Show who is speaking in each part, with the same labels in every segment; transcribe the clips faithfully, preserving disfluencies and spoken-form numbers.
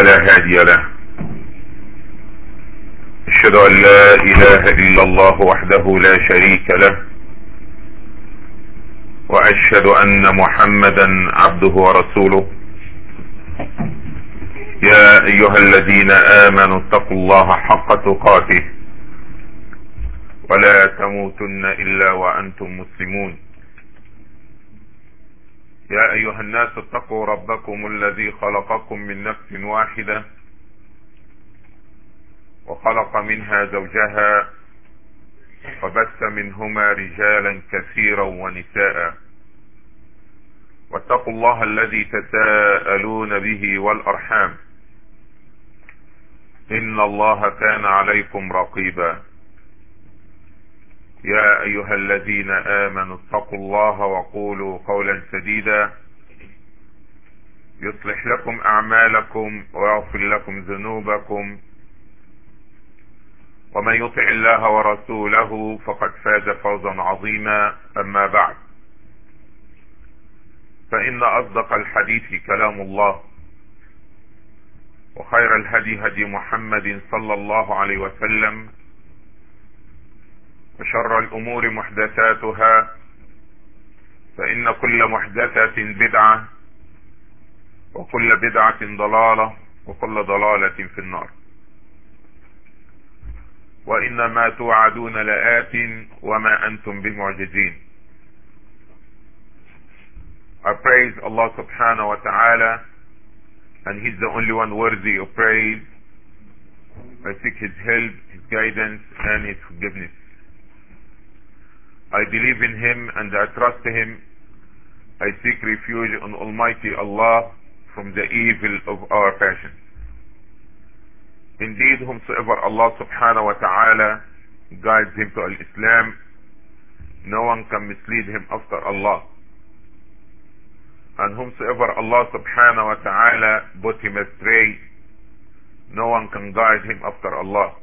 Speaker 1: فلا هادي له. أشهد أن لا إله إلا الله وحده لا شريك له، وأشهد أن محمدا عبده ورسوله. يا أيها الذين آمنوا اتقوا الله حق تقاته ولا تموتن إلا وأنتم مسلمون. يا أيها الناس اتقوا ربكم الذي خلقكم من نفس واحدة وخلق منها زوجها وبث منهما رجالا كثيرا ونساء، واتقوا الله الذي تساءلون به والأرحام إن الله كان عليكم رقيبا. يا أيها الذين آمنوا اتقوا الله وقولوا قولا سديدا يصلح لكم أعمالكم ويغفر لكم ذنوبكم، ومن يطع الله ورسوله فقد فاز فوزا عظيما. أما بعد، فإن أصدق الحديث كلام الله، وخير الهدي هدي محمد صلى الله عليه وسلم، وشر الأمور محدثاتها، فإن كل محدثة بدعة، وكل بدعة ضلالة، وكل ضلالة في النار. وإنما توعدون لآت وما أنتم بمعجزين. I praise Allah subhanahu wa ta'ala, and He's the only one worthy of praise. I seek His help, His guidance, and His forgiveness. I believe in Him and I trust Him. I seek refuge on Almighty Allah from the evil of our passions. Indeed, whomsoever Allah subhanahu wa ta'ala guides him to al-Islam, no one can mislead him after Allah. And whomsoever Allah subhanahu wa ta'ala put him astray, no one can guide him after Allah.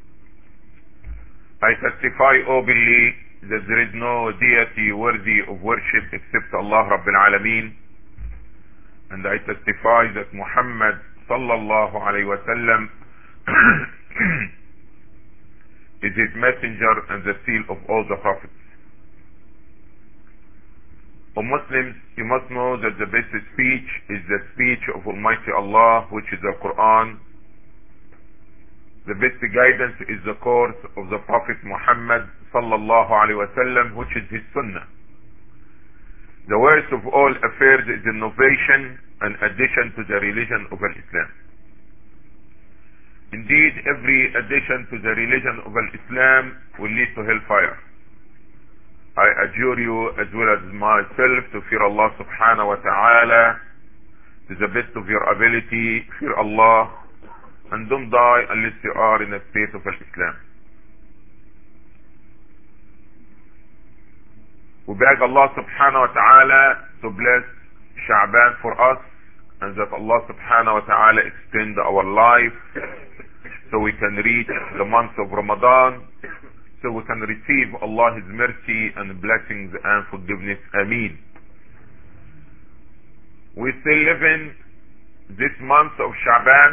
Speaker 1: I testify openly that there is no deity worthy of worship except Allah Rabbil Alameen, and I testify that Muhammad sallallahu alayhi wa sallam is His messenger and the seal of all the prophets. O Muslims, you must know that the best speech is the speech of Almighty Allah, which is the Quran. The best guidance is the course of the Prophet Muhammad sallallahu alaihi wasallam, which is his Sunnah. The worst of all affairs is innovation and addition to the religion of Islam. Indeed, every addition to the religion of Islam will lead to hellfire. I adjure you as well as myself to fear Allah subhanahu wa ta'ala to the best of your ability. Fear Allah and don't die unless you are in a state of Islam. We beg Allah subhanahu wa ta'ala to bless Sha'ban for us, and that Allah subhanahu wa ta'ala extend our life so we can reach the month of Ramadan, so we can receive Allah's mercy and blessings and forgiveness. Ameen. We still live in this month of Sha'ban,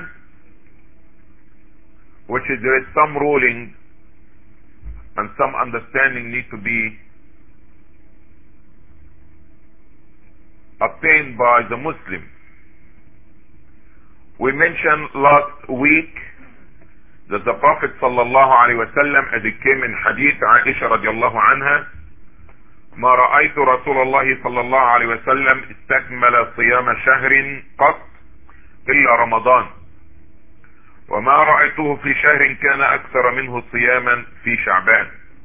Speaker 1: which is there is some ruling and some understanding need to be obtained by the Muslim. We mentioned last week that the Prophet sallallahu alaihi wasallam, as it came in hadith Aisha radiallahu anha, ما رأيت رسول الله صلى الله عليه وسلم استكمل صيام شهر قط إلا رمضان، وما رأيته في شهر كان أكثر منه صياما في شعبان.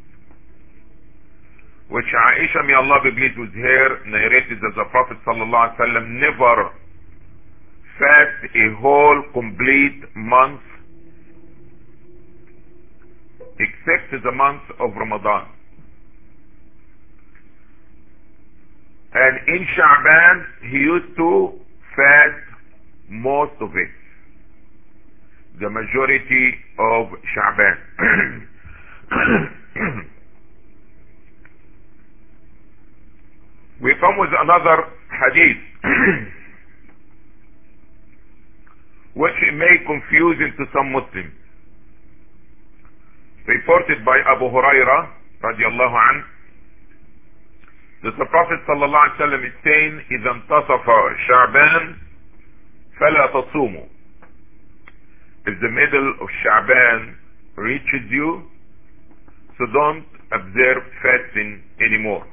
Speaker 1: Which Aisha, may Allah be pleased with her, narrated that the Prophet sallallahu alaihi wasallam never fast a whole complete month except the month of Ramadan. And in Sha'ban, he used to fast most of it, the majority of Sha'ban. We come with another hadith which may confuse to some Muslims. Reported by Abu Hurairah radiallahu anh, that the Prophet sallallahu alaihi wasallam is saying, إذا انتصف شعبان فلا تصوموا. If the middle of Sha'ban reaches you, so don't observe fasting anymore.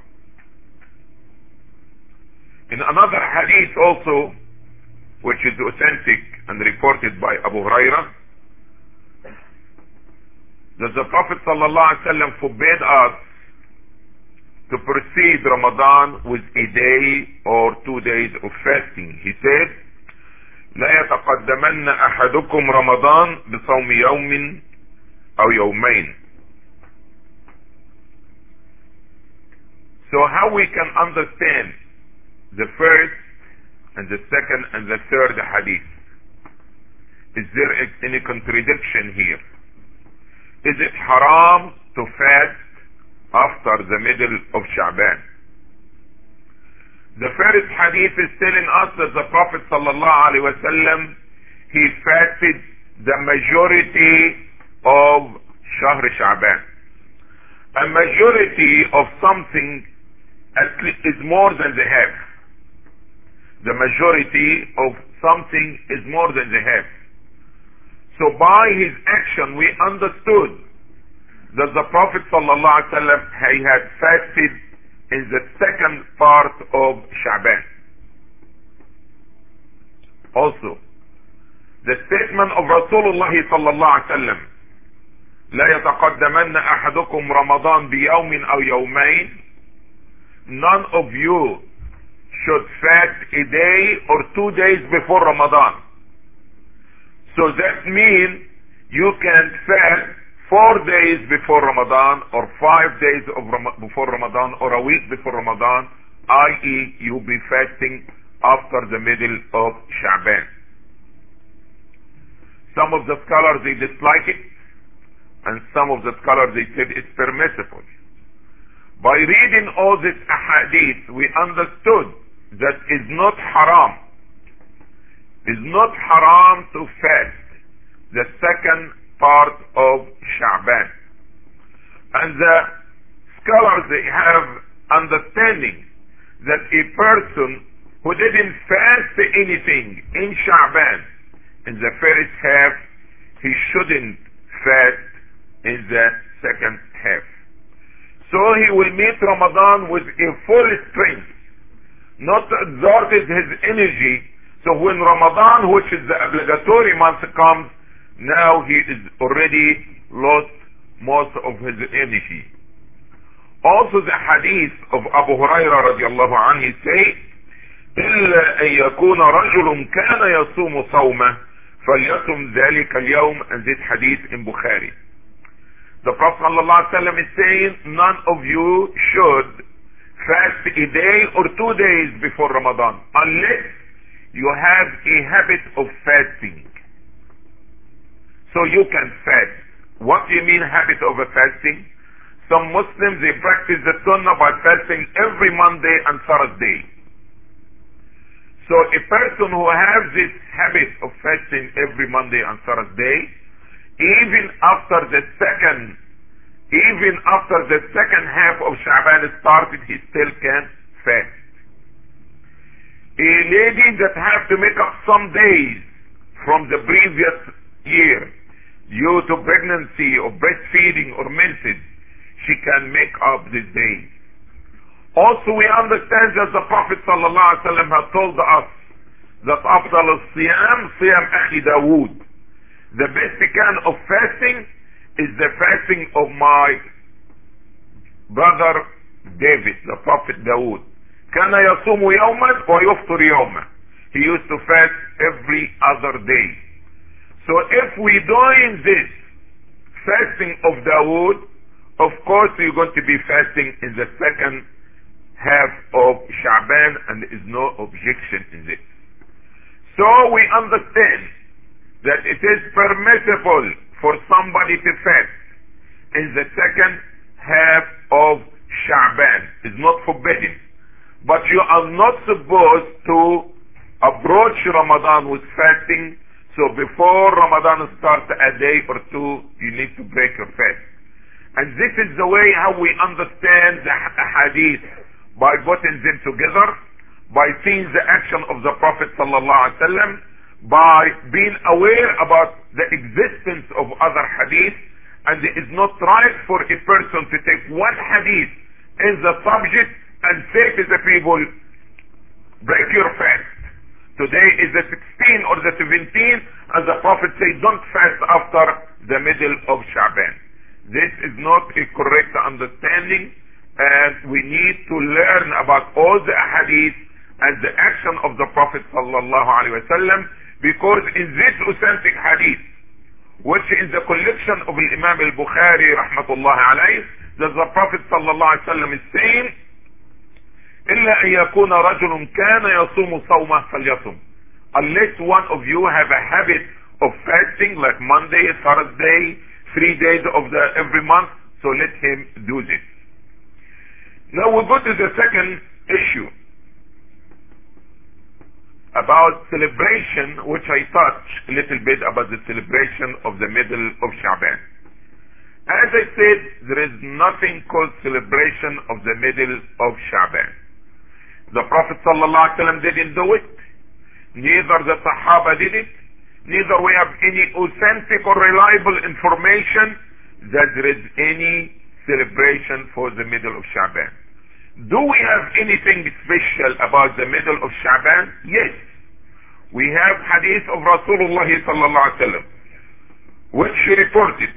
Speaker 1: In another hadith also, which is authentic and reported by Abu Hurairah, that the Prophet ﷺ forbade us to precede Ramadan with a day or two days of fasting. He said, لا يتقدمن أحدكم رمضان بصوم يوم أو يومين. So how we can understand the first and the second and the third hadith? Is there any contradiction here? Is it haram to fast after the middle of Sha'ban? The first hadith is telling us that the Prophet sallallahu alaihi wasallam, he fasted the majority of Shahr Sha'ban. A majority of something at least is more than the half. The majority of something is more than the half. So by his action we understood that the Prophet sallallahu alaihi wasallam, he had fasted in the second part of Sha'ban. Also, the statement of Rasulullah sallallahu alaihi wasallam, لا يتقدمن أحدكم رمضان بيوم أو يومين, none of you should fast a day or two days before Ramadan. So that means you can fast four days before Ramadan or five days of Ram- before Ramadan or a week before Ramadan, that is you'll be fasting after the middle of Sha'ban. Some of the scholars, they dislike it, and some of the scholars, they said it's permissible. By reading all this ahadith, we understood that it's not haram. It's not haram to fast the second part of Sha'ban. And the scholars, they have understanding that a person who didn't fast anything in Sha'ban in the first half, he shouldn't fast in the second half. So he will meet Ramadan with a full strength, not exhausted his energy. So when Ramadan, which is the obligatory month, comes, now he is already lost most of his energy. Also the hadith of Abu Hurairah radiallahu anhu say, إلا أن يكون رجل كان يصوم صومه فليصم ذلك اليوم, and this hadith in Bukhari. The Prophet sallallahu alaihi wasallam is saying, none of you should fast a day or two days before Ramadan unless you have a habit of fasting. So you can fast. What do you mean habit of a fasting? Some Muslims, they practice the sunnah by fasting every Monday and Thursday. So a person who has this habit of fasting every Monday and Thursday, even after the second, even after the second half of Sha'ban started, he still can fast. A lady that has to make up some days from the previous year due to pregnancy or breastfeeding or menses, she can make up these days. Also we understand that the Prophet sallallahu alaihi wasallam has told us that after al-siyam, siyam akhi Dawood, the best kind of fasting is the fasting of my brother David, the Prophet Dawood. كان يصوم يوما ويفطر يوما. He used to fast every other day. So if we doing this fasting of Dawood, of course you're going to be fasting in the second half of Sha'ban, and there is no objection in this. So we understand that it is permissible for somebody to fast in the second half of Sha'ban. It's not forbidden. But you are not supposed to approach Ramadan with fasting So before Ramadan starts a day or two, you need to break your fast. And this is the way how we understand the hadith, by putting them together, by seeing the action of the Prophet sallallahu alaihi wasallam, by being aware about the existence of other hadith. And it is not right for a person to take one hadith as the subject and say to the people, break your fast. Today is the sixteenth or the seventeenth, and the Prophet said, don't fast after the middle of Sha'ban. This is not a correct understanding, and we need to learn about all the hadith and the action of the Prophet sallallahu alaihi wasallam, because in this authentic hadith, which is the collection of Imam al-Bukhari rahmatullah alayhi, that the Prophet sallallahu alaihi wasallam is saying, إلا أن يكون رجل كان يصوم صومه فليصم. Unless one of you have a habit of fasting, like Monday, Thursday, three days of the every month, so let him do this. Now we go to the second issue about celebration, which I touched a little bit about the celebration of the middle of Sha'ban. As I said, there is nothing called celebration of the middle of Sha'ban. The Prophet sallallahu alaihi wasallam didn't do it. Neither the Sahaba did it. Neither we have any authentic or reliable information that there is any celebration for the middle of Sha'ban. Do we have anything special about the middle of Sha'ban? Yes. We have hadith of Rasulullah sallallahu alaihi wasallam, which he reported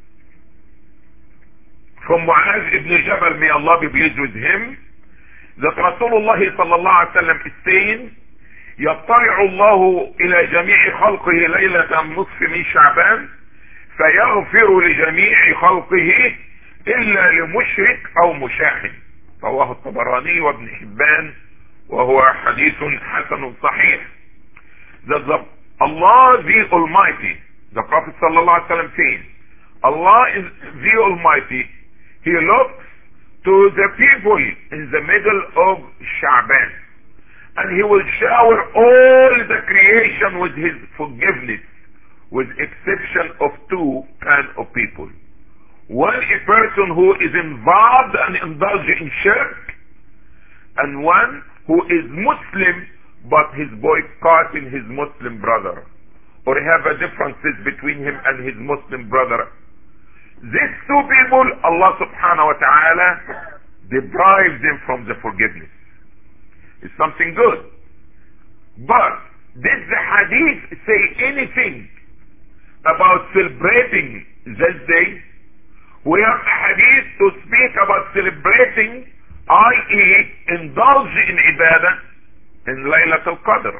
Speaker 1: from Mu'az ibn Jabal, may Allah be pleased with him, that Rasulullah sallallahu alaihi wasallam is saying, يطلع الله إلى جميع خلقه ليلة النصف من شعبان فيغفر لجميع خلقه إلا لمشرك أو مشاحن. رواه الطبراني وابن حبان وهو حديث حسن صحيح. That the, Allah the Almighty, the Prophet sallallahu alaihi wasallam saying, Allah is the Almighty, He looks to the people in the middle of Sha'ban, and He will shower all the creation with His forgiveness, with exception of two kind of people. One, a person who is involved and indulged in shirk, and one who is Muslim but he's boycotting his Muslim brother, or have a differences between him and his Muslim brother. These two people, Allah subhanahu wa ta'ala deprives them from the forgiveness. It's something good. But did the hadith say anything about celebrating this day? We have a hadith to speak about celebrating, that is indulge in ibadah in Laylatul Qadr.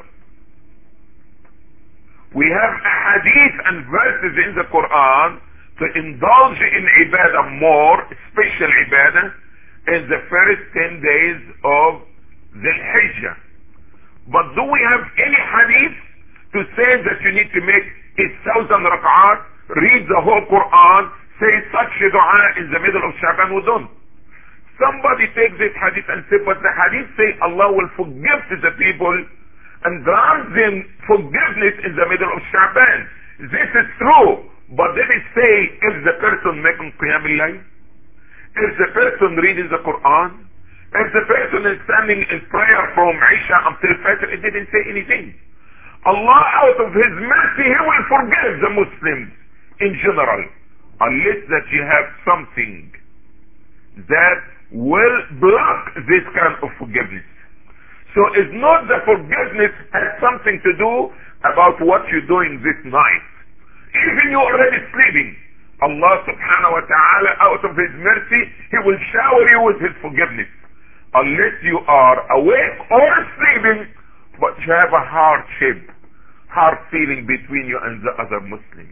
Speaker 1: We have a hadith and verses in the Quran to indulge in ibadah more, special ibadah, in the first ten days of Dhul Hijjah. But do we have any hadith to say that you need to make a thousand rak'at, read the whole Quran, say such a dua in the middle of Sha'ban? We don't. Somebody takes this hadith and say, but the hadith say Allah will forgive to the people and grant them forgiveness in the middle of Sha'ban. This is true, but did it say if the person making Qiyam al-Layl, if the person reading the Quran, if the person is standing in prayer from Isha until Fajr? It didn't say anything. Allah, out of His mercy, He will forgive the Muslims in general, unless that you have something that will block this kind of forgiveness. So it's not the forgiveness has something to do about what you're doing this night. Even you're already sleeping, Allah subhanahu wa ta'ala, out of His mercy, He will shower you with His forgiveness. Unless you are awake or sleeping, but you have a hardship, hard feeling between you and the other Muslim.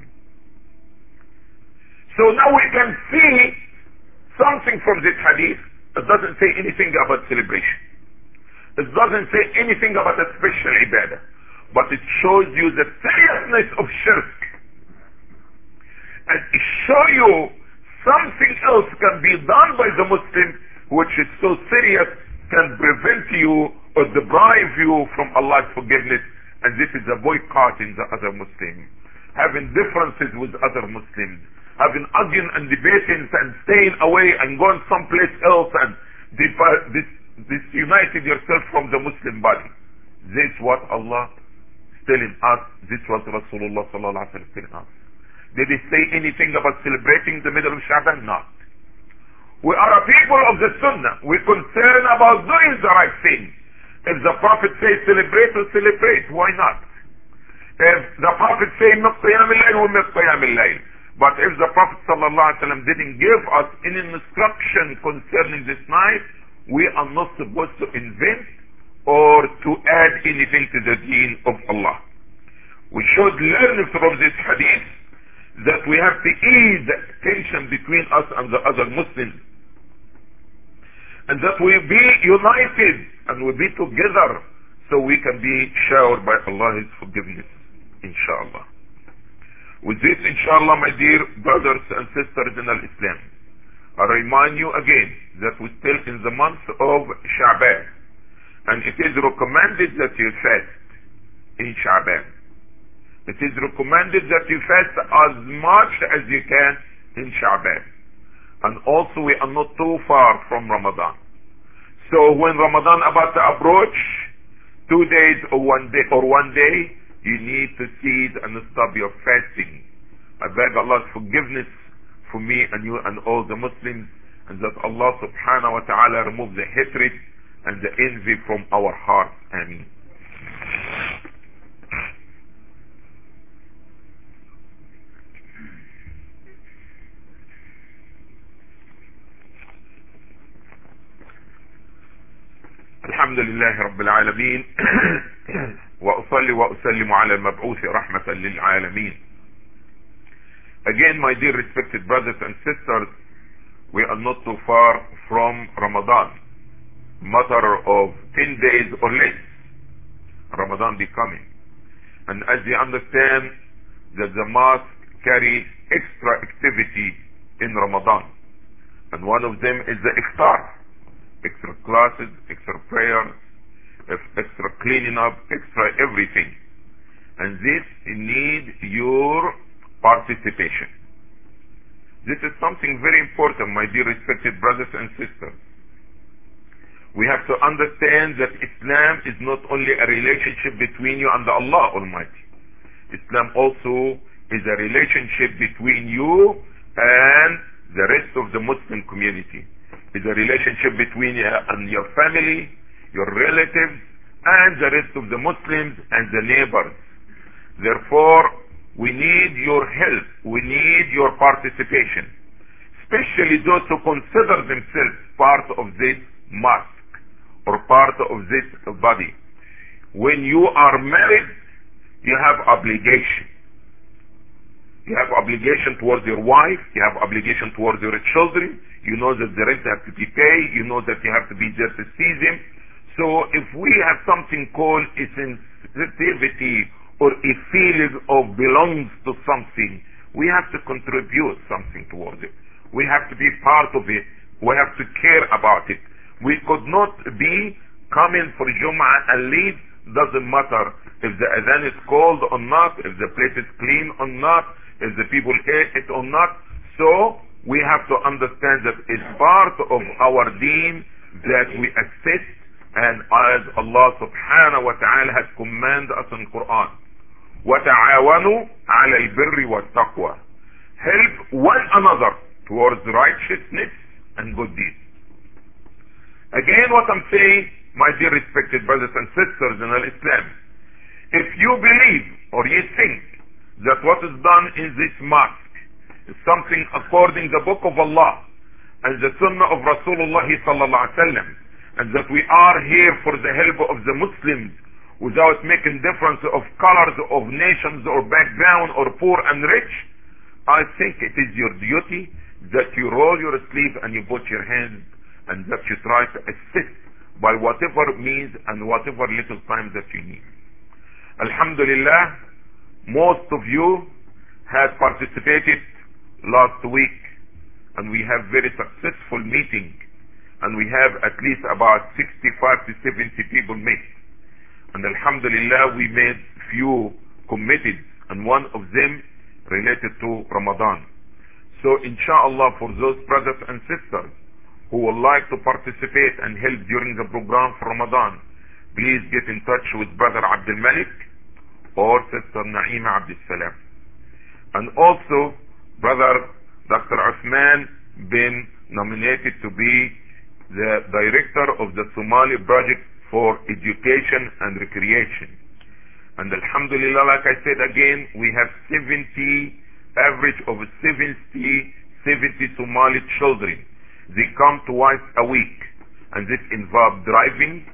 Speaker 1: So now we can see something from this hadith. It doesn't say anything about celebration. It doesn't say anything about a special ibadah. But it shows you the seriousness of shirk. And it shows you something else can be done by the Muslim which is so serious, can prevent you or deprive you from Allah's forgiveness and this is a boycotting the other Muslims, having differences with other Muslims, having arguing and debating and staying away and going someplace else and dis disuniting yourself from the Muslim body. This is what Allah is telling us. This is what Rasulullah sallallahu alaihi wasallam is telling us. Did he say anything about celebrating the middle of Sha'ban? Not. We are a people of the Sunnah. We're concerned about doing the right thing. If the Prophet says celebrate, we celebrate. Why not? If the Prophet says make qiyam al-layl, we make qiyam al-layl. But if the Prophet sallallahu alaihi wasallam didn't give us any instruction concerning this night, we are not supposed to invent or to add anything to the deen of Allah. We should learn from this hadith that we have to ease the tension between us and the other Muslims, and that we be united and we be together so we can be showered by Allah's forgiveness, inshallah. With this, inshallah, my dear brothers and sisters in Islam, I remind you again that we're still in the month of Sha'ban, and it is recommended that you fast in Sha'ban. It is recommended that you fast as much as you can in Sha'ban. And also we are not too far from Ramadan. So when Ramadan about to approach, two days or one day or one day, you need to cease and stop your fasting. I beg Allah's forgiveness for me and you and all the Muslims, and that Allah subhanahu wa ta'ala remove the hatred and the envy from our hearts. Ameen. الحمد لله رب العالمين وأصلي وأسلم على المبعوث رحمة للعالمين. Again, my dear respected brothers and sisters, we are not too far from Ramadan. Matter of ten days or less, Ramadan be coming. And as you understand that the mosque carries extra activity in Ramadan, and one of them is the iftar. Extra classes, extra prayers, extra cleaning up, extra everything. And this needs your participation. This is something very important, my dear respected brothers and sisters. We have to understand that Islam is not only a relationship between you and Allah Almighty. Islam also is a relationship between you and the rest of the Muslim community. Is a relationship between you and your family, your relatives, and the rest of the Muslims and the neighbors. Therefore, we need your help. We need your participation, especially those who consider themselves part of this mosque or part of this body. When you are married, you have obligation. You have obligation towards your wife. You have obligation towards your children. You know that the rent have to be paid. You know that you have to be there to see them. So if we have something called a sensitivity or a feeling of belongs to something, we have to contribute something towards it. We have to be part of it. We have to care about it. We could not be coming for Jum'ah and leave. Doesn't matter if the adhan is called or not, if the place is clean or not, if the people ate it or not. So we have to understand that it's part of our deen that we accept, and as Allah subhanahu wa ta'ala has commanded us in Quran, وَتَعَاوَنُوا عَلَى الْبِرِّ وَالتَّقْوَى. Help one another towards righteousness and good deeds. Again, what I'm saying, my dear respected brothers and sisters in Islam, if you believe or you think that what is done in this mosque is something according to the book of Allah and the sunnah of Rasulullah sallallahu alaihi wasallam, and that we are here for the help of the Muslims without making difference of colors, of nations, or background, or poor and rich, I think it is your duty that you roll your sleeve and you put your hands, and that you try to assist by whatever means and whatever little time that you need. Alhamdulillah, most of you had participated last week, and we have very successful meeting, and we have at least about sixty-five to seventy people met. And alhamdulillah, we made few committed, and one of them related to Ramadan. So inshallah, for those brothers and sisters who would like to participate and help during the program for Ramadan, please get in touch with Brother Abdul Malik or Sister Naima Abdul Salam. And also, Brother Doctor Uthman been nominated to be the director of the Somali Project for Education and Recreation. And Alhamdulillah, like I said again, we have seventy, average of seventy, seventy Somali children. They come twice a week, and this involves driving,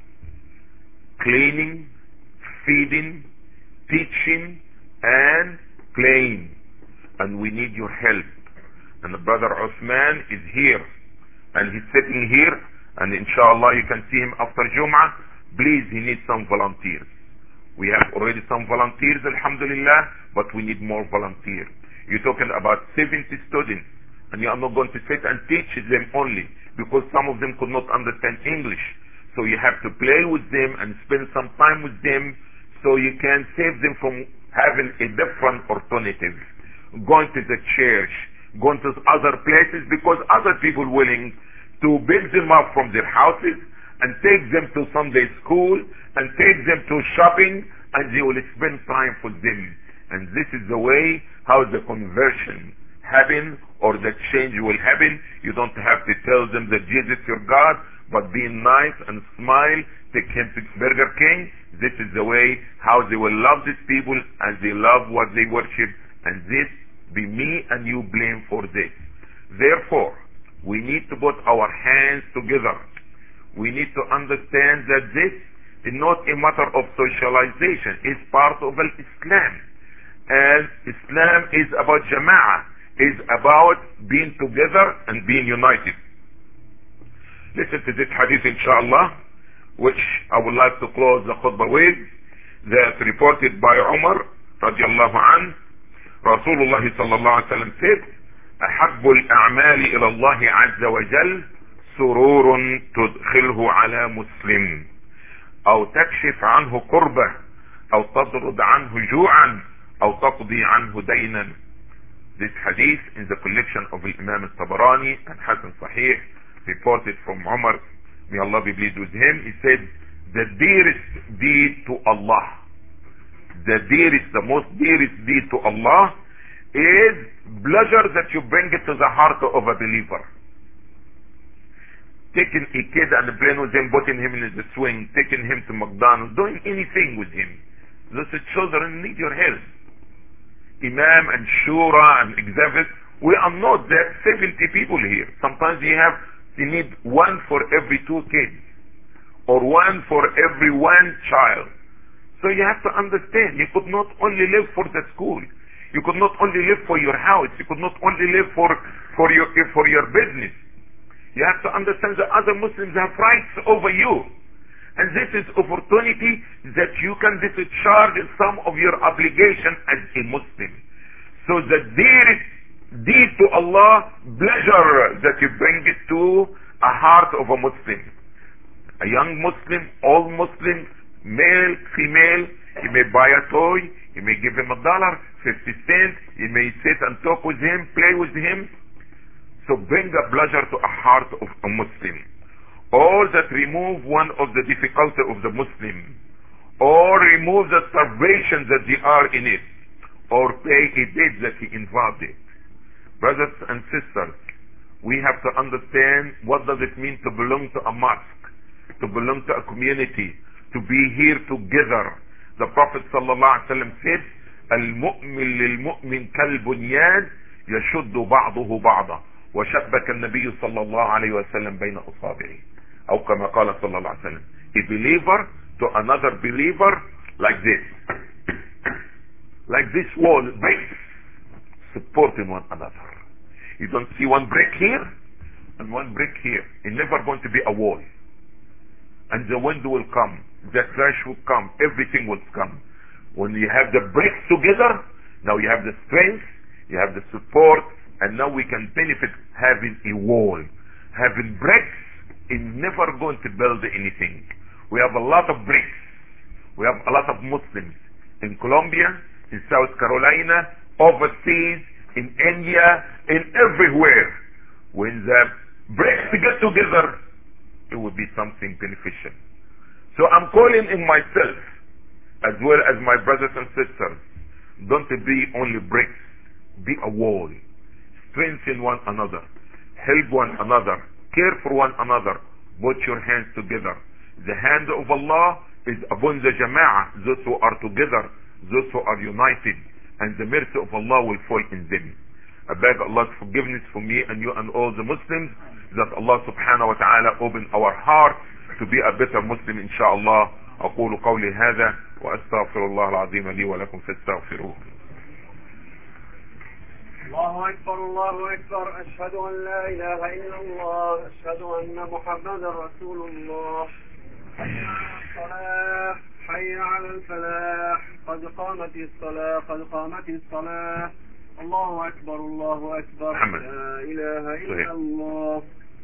Speaker 1: cleaning, feeding, teaching, and playing. And we need your help. And the Brother Uthman is here, and he's sitting here, and inshallah you can see him after Jum'ah. Please, he needs some volunteers. We have already some volunteers, alhamdulillah, but we need more volunteers. You're talking about seventy students, and you are not going to sit and teach them only, because some of them could not understand English. So you have to play with them and spend some time with them, so you can save them from having a different alternative, going to the church, going to other places, because other people willing to build them up from their houses and take them to Sunday school and take them to shopping, and they will spend time for them. And this is the way how the conversion happen, or the change will happen. You don't have to tell them that Jesus is your God, but be nice and smile, take him to Burger King. This is the way how they will love these people, and they love what they worship, and this be me and you blame for this. Therefore, we need to put our hands together. We need to understand that this is not a matter of socialization. It's part of Islam. And Islam is about jama'ah, is about being together and being united. Listen to this hadith, inshallah, which I would like to close the khutbah with, that's reported by Umar radiallahu anhu. Rasulullah sallallahu alaihi wasallam said, أحب الأعمال إلى الله عز وجل سرور تدخله على مسلم أو تكشف عنه كربة أو تطرد عنه جوعا أو تقضي عنه دينا. This hadith in the collection of Imam al-Tabarani and Hasan Sahih, reported from Umar, may Allah be pleased with him. He said, the dearest deed to Allah, the dearest, the most dearest deed to Allah is pleasure that you bring it to the heart of a believer. Taking a kid and playing with him, putting him in the swing, taking him to McDonald's, doing anything with him. Those children need your help. Imam and Shura and exhibit, we are not that seventy people here. Sometimes you have, you need one for every two kids, or one for every one child. So you have to understand, you could not only live for the school. You could not only live for your house. You could not only live for, for your, for your business. You have to understand that other Muslims have rights over you. And this is opportunity that you can discharge some of your obligation as a Muslim. So the dearest deed to Allah, pleasure that you bring it to a heart of a Muslim. A young Muslim, old Muslim, male, female, you may buy a toy, you may give him a dollar, fifty cents, you may sit and talk with him, play with him. So bring a pleasure to a heart of a Muslim. Or that remove one of the difficulty of the Muslim, or remove the starvation that they are in it, or pay a debt that he involved in. Brothers and sisters, we have to understand what does it mean to belong to a mosque, to belong to a community, to be here together. The Prophet sallallahu alaihi wasallam said, "Al-mu'min lil-mu'min kal-bunyan yashuddu ba'duhu ba'da." وشبك النبي صلى الله عليه وسلم بين أصابعه أو كما قال صلى الله عليه وسلم. A believer to another believer like this, like this wall bricks supporting one another. You don't see one brick here and one brick here. It's never going to be a wall. And the wind will come, the crash will come, everything will come. When you have the bricks together, now you have the strength, you have the support, and now we can benefit having a wall. Having bricks is never going to build anything. We have a lot of bricks. We have a lot of Muslims. in Colombia, in South Carolina, overseas, in India, in everywhere. When the BRICS get together, it would be something beneficial. So I'm calling in myself, as well as my brothers and sisters, don't be only BRICS, be a wall. Strengthen one another, help one another, care for one another, put your hands together. The hand of Allah is upon the jama'ah, those who are together, those who are united, and the mercy of Allah will fall in them. I beg Allah's forgiveness for me and you and all the Muslims, that Allah subhanahu wa ta'ala open our hearts to be a better Muslim inshallah. أقول قولي هذا وأستغفر الله العظيم لي ولكم فاستغفروه.
Speaker 2: الله أكبر الله أكبر. أشهد أن لا إله إلا الله. أشهد أن محمدا رسول الله. حي على الصلاة حي على الفلاح. قد قامت الصلاة قد قامت الصلاة. الله أكبر الله أكبر.
Speaker 1: محمد.
Speaker 2: لا إله إلا الله.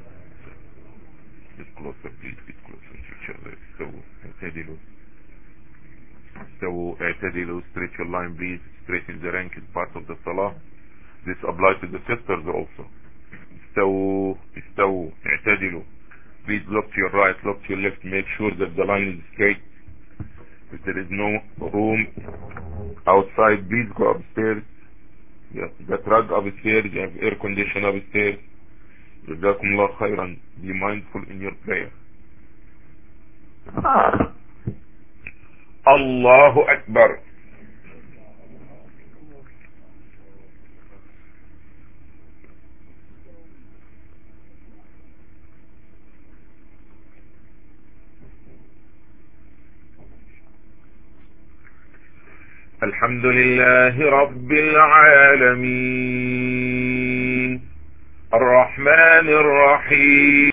Speaker 1: Get closer, please, get closer to each other. استووا اعتدلوا استووا اعتدلوا. Stretch your line, please. Stretching the rank is part of the salah. This applies to the sisters also. استووا استووا اعتدلوا. Please look to your right, look to your left. Make sure that the line is straight. If there is no room outside, please go upstairs. Yes, get rug upstairs. You have air condition upstairs. جزاكم الله خيرا. Be mindful in your prayer. الله أكبر. الحمد لله رب العالمين الرحمن الرحيم